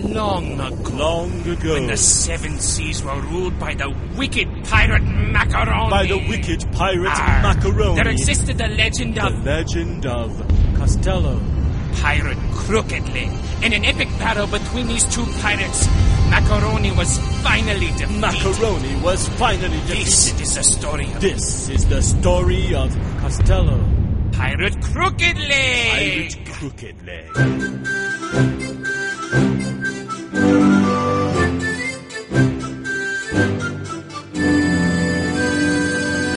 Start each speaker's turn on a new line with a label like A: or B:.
A: Long ago.
B: Long ago.
A: When the seven seas were ruled by the wicked pirate Macaroni.
B: By the wicked pirate Macaroni.
A: There existed the legend of...
B: The legend of Costello.
A: Pirate Crooked Leg. In an epic battle between these two pirates, Macaroni was finally defeated.
B: Macaroni was finally defeated.
A: This is the story of...
B: This is the story of Costello.
A: Pirate Crooked Leg.
B: Pirate Crooked Leg.